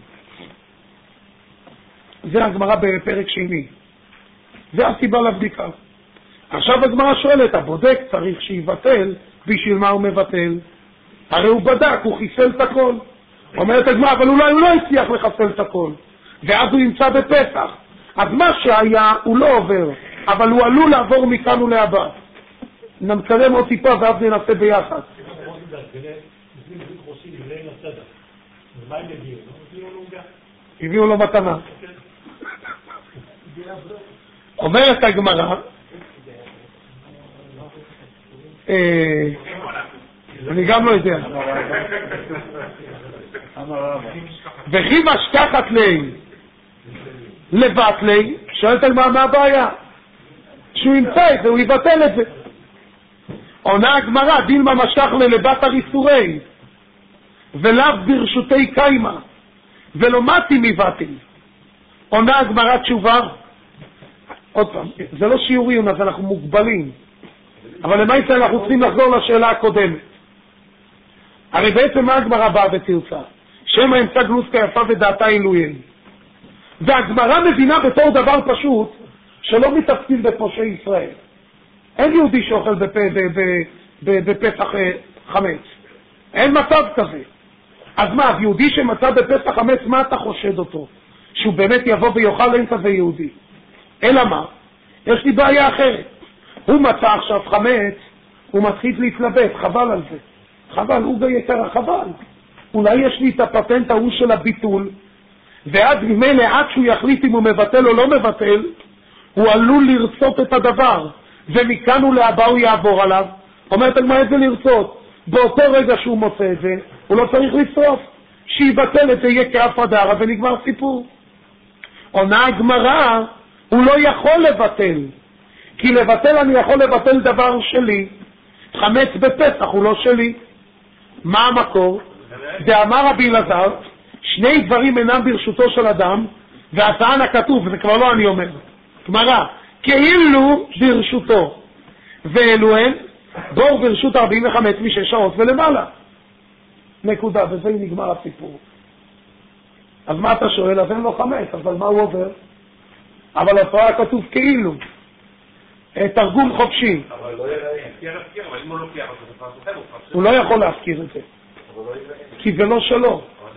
S1: זה הגמרא בפרק שני. זה הסיבה לבדיקה. עכשיו הגמרא שואלת, הבודק צריך שיבטל, בשביל מה הוא מבטל? הרי הוא בדק, הוא חיסל את הכל. אומרת הגמרא, אבל אולי הוא לא הצליח לחסל את הכל. ואז הוא נמצא בפסח. אז מה שהיה הוא לא עובר, אבל הוא עלול לעבור מכאן ולהבא. נתקדם עוד טיפה ואז ננסה ביחד. הביאו לו מתנה. אומרת הגמרא, אני גם לא יודע. וכי משכחת לי לבט לי, שואלת על מה, מה הבעיה? שהוא ימצא את זה, הוא יבטל את זה. עונה הגמרא, דילמה משך ללבת הריסורי, ולאו ברשותי קיימה, ולא מתי מבטל. עונה הגמרא תשובה, עוד פעם, זה לא שיעורים, אז אנחנו מוגבלים. אבל למעשה אנחנו צריכים לחזור לשאלה הקודמת. הרי בעצם מה הגמרא באה ותרצה? שמא אמצא גלוסקה יפה ודעתה אלוהים. והגמרא מבינה בתור דבר פשוט, שלא מתעסקים בפושעי ישראל. אין יהודי שאוכל בפ... בפסח חמץ. אין מצב כזה. אז מה, יהודי שמצא בפסח חמץ, מה אתה חושד אותו? שהוא באמת יבוא ויאכל, אין כזה יהודי. אלא מה? יש לי בעיה אחרת. הוא מצא עכשיו חמץ, הוא מתחיל להתלבט, חבל על זה. חבל, הוא ביתר, חבל. אולי יש לי את הפטנט ההוא של הביטול, ועד ממילא עד שהוא יחליט אם הוא מבטל או לא מבטל, הוא עלול לרצות את הדבר, ומכאן ולהבא הוא יעבור עליו. אומרת על מה איזה לרצות? באותו רגע שהוא מוצא את זה, הוא לא צריך לשרוף. שיבטל את זה יהיה כאף הדרה ונגמר סיפור. עונה הגמרא, הוא לא יכול לבטל. כי לבטל אני יכול לבטל דבר שלי. חמץ בפסח הוא לא שלי. מה המקור? זה אמר רבי אלעזר, שני דברים אינם ברשותו של אדם, והטען הכתוב, זה כבר לא אני אומר, גמרא, כאילו ברשותו, ואלו הן בור ברשות ארבעים וחמש משש שעות ולמעלה. נקודה, וזה נגמר הסיפור. אז מה אתה שואל? אז אין לו חמש, אבל מה הוא עובר? אבל התורה כתוב כאילו. תרגום חופשי.
S3: אבל לא יראה, אבל אם הוא לא קיים,
S1: הוא לא יכול להזכיר את זה. כי זה לא שלו.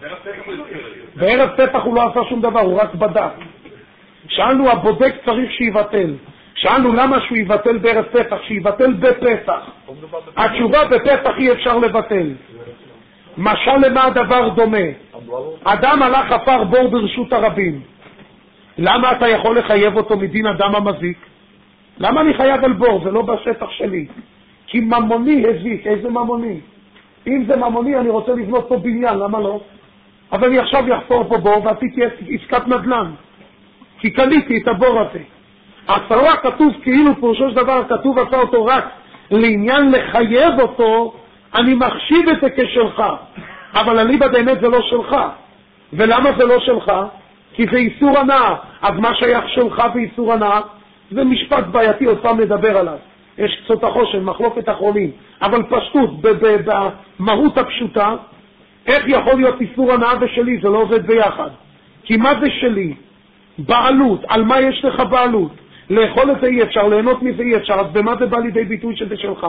S1: בערב פסח הוא לא עשה שום דבר, הוא רק בדק. שאלנו, הבודק צריך שיבטל. שאלנו למה שהוא יבטל בערב פסח, שיבטל בפסח. התשובה בפסח אי אפשר לבטל. משל למה הדבר דומה? אדם הלך חפר בור ברשות הרבים. למה אתה יכול לחייב אותו מדין אדם המזיק? למה אני חייב על בור? זה לא בשטח שלי. כי ממוני הזיק. איזה ממוני? אם זה ממוני אני רוצה לבנות פה בניין, למה לא? אבל אני עכשיו יחפור פה בור ועשיתי עסקת נדל"ן. כי קניתי את הבור הזה. התורה כתוב כאילו פירושו של דבר כתוב עשה אותו רק לעניין לחייב אותו, אני מחשיב את זה כשלך. אבל אליבא באמת זה לא שלך. ולמה זה לא שלך? כי זה איסור הנאה. אז מה שייך שלך באיסור הנאה? זה משפט בעייתי, עוד פעם נדבר עליו. יש קצות החושן, מחלוקת אחרונים. אבל פשטות, במהות הפשוטה, איך יכול להיות איסור הנאה ושלי? זה לא עובד ביחד. כי מה זה שלי? בעלות. על מה יש לך בעלות? לאכול את זה אי אפשר, ליהנות מזה אי אפשר. אז במה זה בא לידי ביטוי שזה שלך?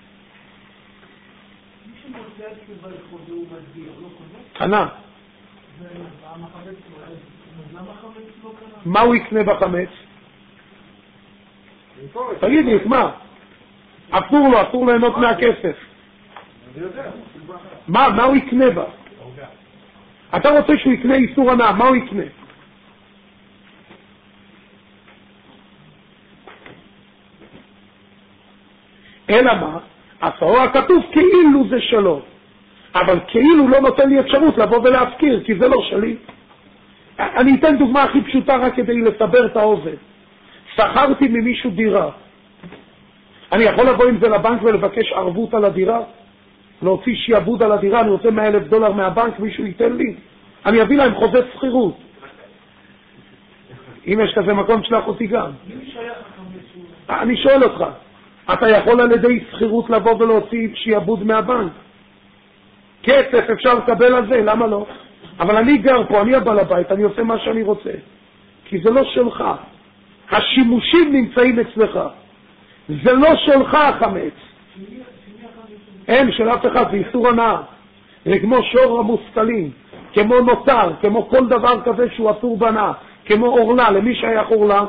S1: קנה. מה הוא יקנה בחמץ? תגיד לי, מה? אסור לו, אסור ליהנות מהכסף. מה, מה הוא יקנה בה? אתה רוצה שהוא יקנה איסור הנאה, מה הוא יקנה? אלא מה? התורה כתוב כאילו זה שלו. אבל כאילו לא נותן לי אפשרות לבוא ולהזכיר, כי זה לא שלי. אני אתן דוגמה הכי פשוטה רק כדי לסבר את האוזן. שכרתי ממישהו דירה. אני יכול לבוא עם זה לבנק ולבקש ערבות על הדירה? להוציא שיעבוד על הדירה, אני רוצה מאה אלף דולר מהבנק, מישהו ייתן לי? אני אביא להם חוזה שכירות. אם יש כזה מקום, תשלח אותי גם. אני שואל אותך, אתה יכול על ידי שכירות לבוא ולהוציא שיעבוד מהבנק? כסף אפשר לקבל על זה, למה לא? אבל אני גר פה, אני הבעל הבית, אני עושה מה שאני רוצה. כי זה לא שלך. השימושים נמצאים אצלך. זה לא שלך החמץ. אין, של אף אחד, זה איסור הנאה. זה כמו שור המושכלים, כמו נותר, כמו כל דבר כזה שהוא אסור בנאה, כמו אורלה, למי שייך אורלה?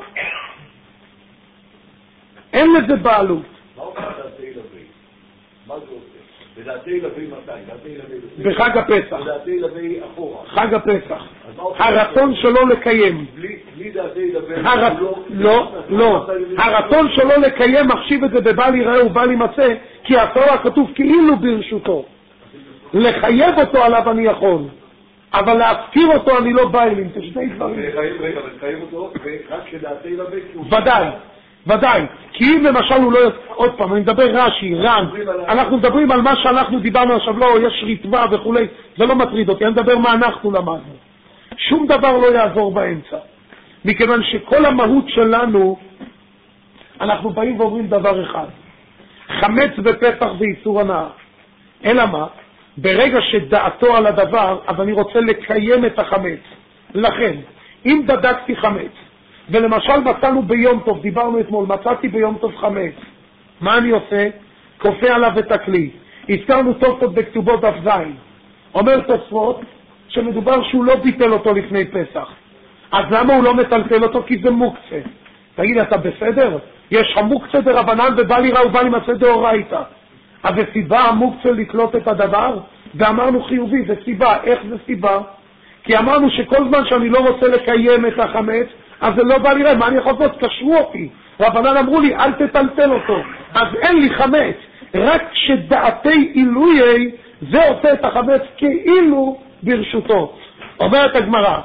S1: אין לזה בעלות.
S2: מה הוא אומר דעתי לוי? מה זה עושה? ודעתי לוי מתי?
S1: בחג הפסח.
S2: ודעתי לוי אחורה.
S1: חג הפסח. הרצון שלו לקיים.
S2: בלי דעתי לוי...
S1: לא, לא. הרצון שלו לקיים מחשיב את זה בבל יראה ובל ימצא, כי התורה כתוב כאילו ברשותו. לחייב אותו עליו אני יכול. אבל להזכיר אותו אני לא בא אלים, זה שני דברים.
S2: רגע, וחיים אותו, ורק שדעתי לבק.
S1: ודאי, ודאי. כי אם למשל הוא לא... עוד פעם, אני מדבר רש"י, ר"ן, אנחנו מדברים על מה שאנחנו דיברנו עכשיו, לא, יש ריטב"א וכולי, זה לא מטריד אותי, אני מדבר מה אנחנו למדנו. שום דבר לא יעזור באמצע. מכיוון שכל המהות שלנו, אנחנו באים ואומרים דבר אחד. חמץ בפסח זה איסור הנאה. אלא מה? ברגע שדעתו על הדבר, אז אני רוצה לקיים את החמץ. לכן, אם בדקתי חמץ, ולמשל מצאנו ביום טוב, דיברנו אתמול, מצאתי ביום טוב חמץ, מה אני עושה? כופה עליו את הכלי. הזכרנו תוספות בכתובות דף זין. אומר תוספות שמדובר שהוא לא ביטל אותו לפני פסח. אז למה הוא לא מטלטל אותו? כי זה מוקצה. תגיד, אתה בסדר? יש לך מוקצה דרבנן ובא לי רע ובא לי מצא דאורייתא. אז זה סיבה המוקצה לקלוט את הדבר? ואמרנו חיובי, זה סיבה. איך זה סיבה? כי אמרנו שכל זמן שאני לא רוצה לקיים את החמץ, אז זה לא בא לי רע. מה אני יכול לעשות? קשרו אותי. רבנן אמרו לי, אל תטלטל אותו. אז אין לי חמץ. רק כשדעתי עילויי, זה עושה את החמץ כאילו ברשותו. אומרת הגמרא,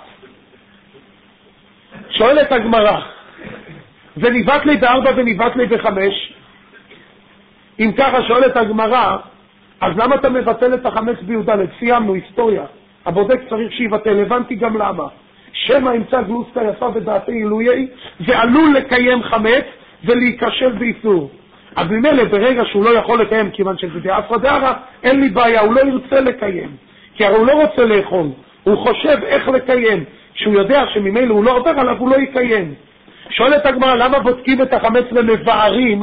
S1: שואלת הגמרא, וניבט לי בארבע וניבט לי בחמש, אם ככה שואלת הגמרא, אז למה אתה מבטל את החמץ בי"ד? סיימנו, היסטוריה. הבודק צריך שיבטל, הבנתי גם למה. שמא ימצא גלוסקה יפה ודעתי עילויי, ועלול לקיים חמץ ולהיכשל באיסור. אז ממילא ברגע שהוא לא יכול לקיים, כיוון שזה דאפרא דארעא, אין לי בעיה, הוא לא ירצה לקיים. כי הרי הוא לא רוצה לאכול, הוא חושב איך לקיים. שהוא יודע שממילא הוא לא עובר עליו, הוא לא יקיים. שואלת הגמרא, למה בודקים את החמץ למבערים?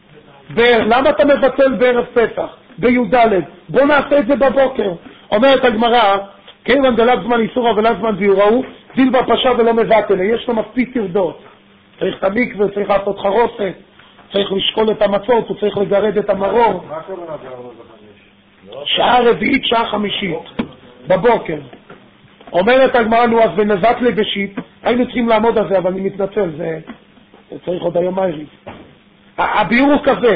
S1: למה אתה מבטל בערב פסח? בי"ד. בוא נעשה את זה בבוקר. אומרת הגמרא, כיוון דלאו זמן איסורא ולאו זמן ביורהו, דיל בפשע ולא מבטל. יש לו מספיק טרדות. צריך את המקווה, צריך לעשות חרוסת, צריך לשקול את המצות, הוא צריך לגרד את המרור.
S2: מה קורה בערב בחמש?
S1: שעה רביעית, שעה חמישית, בבוקר. אומרת הגמרא, נו, אז ונבט לבשית, היינו צריכים לעמוד על זה, אבל אני מתנצל, זה, זה צריך עוד היום הערב. הביאור הוא כזה,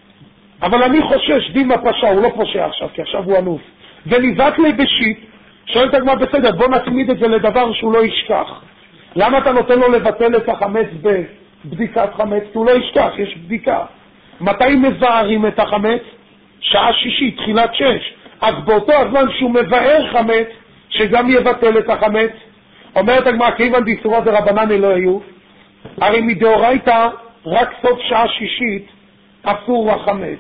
S1: אבל אני חושש, דין הפשע, הוא לא פושע עכשיו, כי עכשיו הוא ענוף. ונבט לבשית, שואלת הגמרא, בסדר, בוא נצמיד את זה לדבר שהוא לא ישכח. למה אתה נותן לו לבטל את החמץ בבדיקת חמץ? כי הוא לא ישכח, יש בדיקה. מתי מבארים את החמץ? שעה שישית, תחילת שש. אז באותו הזמן שהוא מבאר חמץ, שגם יבטל את החמץ. אומרת הגמרא, כיוון דאיסורא דרבנן לא היו, הרי מדאורייתא רק סוף שעה שישית אסור החמץ.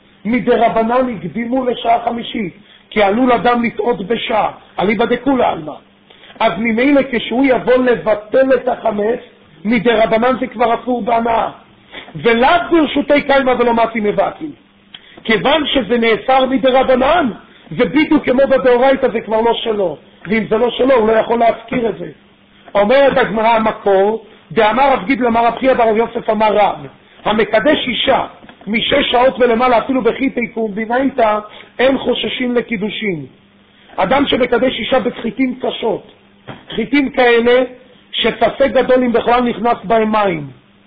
S1: מדרבנן הקדימו לשעה חמישית, כי עלול אדם לטעות בשעה, אליבא דכולי עלמא. אז ממילא כשהוא יבוא לבטל את החמץ, מדרבנן זה כבר אסור בהנאה. ולאו ברשותי קיימא ולא מתי מבטלים. כיוון שזה נאסר מדרבנן, זה בדיוק כמו בדאורייתא, זה כבר לא שלו. ואם זה לא שלו, הוא לא יכול להזכיר את זה. אומרת הגמרא המקור, דאמר רב גידלא אמר רב חייא בר יוסף אמר רב, המקדש אישה משש שעות ולמעלה אפילו בחיתי קומבינייתא, אין חוששים לקידושין. אדם שמקדש אישה בחיתים קשות, חיתים כאלה שספק גדול אם בכלל נכנס בהם מים.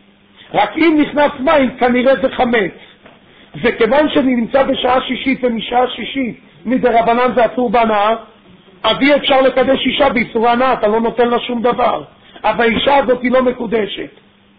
S1: רק אם נכנס מים כנראה זה חמץ. וכיוון שאני נמצא בשעה שישית ומשעה שישית מדרבנן זה אסור בהנאה, אז אי אפשר לקדש אישה באיסור הנאה, אתה לא נותן לה שום דבר. אז האישה הזאת היא לא מקודשת.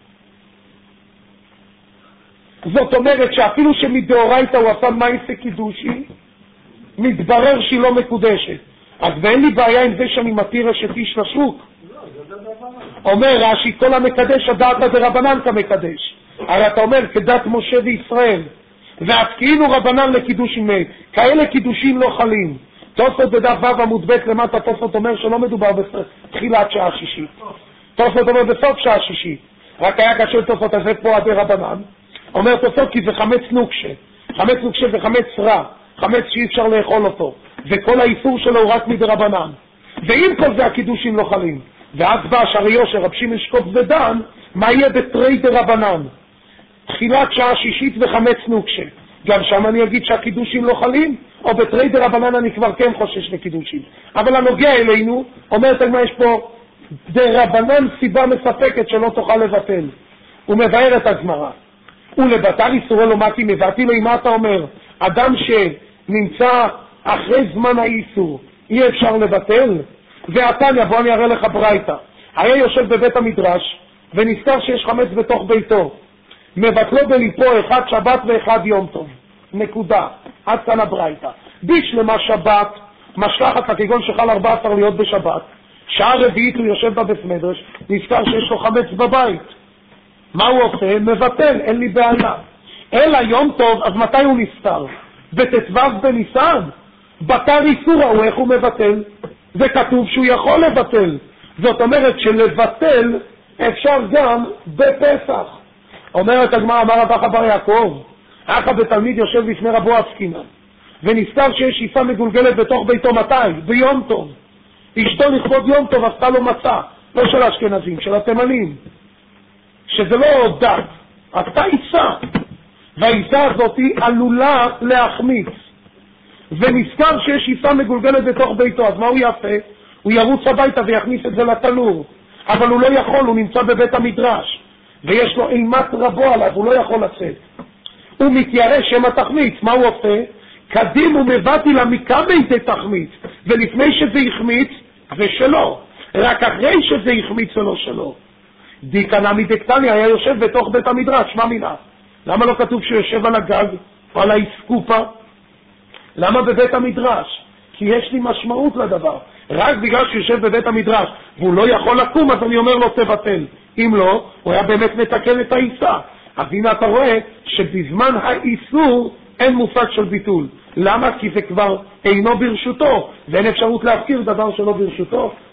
S1: זאת אומרת שאפילו שמדאורייתא הוא עשה מעשה קידושין, מתברר שהיא לא מקודשת. אז ואין לי בעיה עם זה שאני מתיר אשת איש לשוק. אומר רש"י, כל המקדש הדעת דרבנן כמקדש. הרי אתה אומר כדת משה וישראל, ואז כאילו רבנן לקידושין מי, כאלה קידושין לא חלים. תוספות בדף ו' עמוד ב' למטה, תוספות אומר שלא מדובר בתחילת שעה שישית. תוספות אומר בסוף שעה שישית. רק היה קשה תוספות הזה פה עדי רבנן. אומר תוספות כי זה חמץ נוקשה. חמץ נוקשה זה חמץ רע. חמץ שאי אפשר לאכול אותו. וכל האיסור שלו הוא רק מדרבנן. ואם כל זה הקידושים לא חלים. ואז בא שערי יושר, רב שמעון שקופ ודן, מה יהיה בתרי דרבנן? תחילת שעה שישית וחמץ נוקשה. גם שם אני אגיד שהקידושים לא חלים, או בתרי דרבנן אני כבר כן חושש לקידושים. אבל הנוגע אלינו, אומרת על מה יש פה, דרבנן סיבה מספקת שלא תוכל לבטל. הוא מבאר את הגמרא. ולבטל איסורי לא מתי מבטי לו, מה אתה אומר? אדם שנמצא אחרי זמן האיסור, אי אפשר לבטל? והתניא, בוא אני אראה לך ברייתא, היה יושב בבית המדרש ונזכר שיש חמץ בתוך ביתו, מבטלו בליפו אחד שבת ואחד יום טוב, נקודה, עד כאן הברייתא. בשלמה שבת, משלחת לכגון שחל ארבע עשרה להיות בשבת, שעה רביעית הוא יושב בבית מדרש, נזכר שיש לו חמץ בבית, מה הוא עושה? מבטל, אין לי בעיה. אלא יום טוב, אז מתי הוא נפטר? בתתוו בניסן, בתר איסור הוא, איך הוא מבטל? זה כתוב שהוא יכול לבטל, זאת אומרת שלבטל אפשר גם בפסח. אומרת הגמרא, אמר רבא בר יעקב, אחא בתלמיד יושב לפני רבו עסקינן, ונזכר שיש איפה מגולגלת בתוך ביתו, מתי? ביום טוב. אשתו לכבוד יום טוב עשתה לו מצה, לא של האשכנזים, של התימנים, שזה לא דת, עשתה אישה, והאישה הזאת עלולה להחמיץ, ונזכר שיש איפה מגולגלת בתוך ביתו, אז מה הוא יעשה? הוא ירוץ הביתה ויכניס את זה לתנור, אבל הוא לא יכול, הוא נמצא בבית המדרש, ויש לו אימת רבו עליו, הוא לא יכול לצאת. הוא מתיירא שמא תחמיץ, מה הוא עושה? קדים ומבטי לה מקבייתי תחמיץ, ולפני שזה יחמיץ, זה שלו, רק אחרי שזה יחמיץ זה לא שלו. דיקנא מדקתניא, היה יושב בתוך בית המדרש, מה מינה? למה לא כתוב שהוא יושב על הגג או על האסקופה? למה בבית המדרש? כי יש לי משמעות לדבר. רק בגלל שיושב בבית המדרש והוא לא יכול לקום, אז אני אומר לו תבטל. אם לא, הוא היה באמת מתקן את האיסה. אז הנה אתה רואה שבזמן האיסור אין מושג של ביטול. למה? כי זה כבר אינו ברשותו, ואין אפשרות להזכיר דבר שלא ברשותו.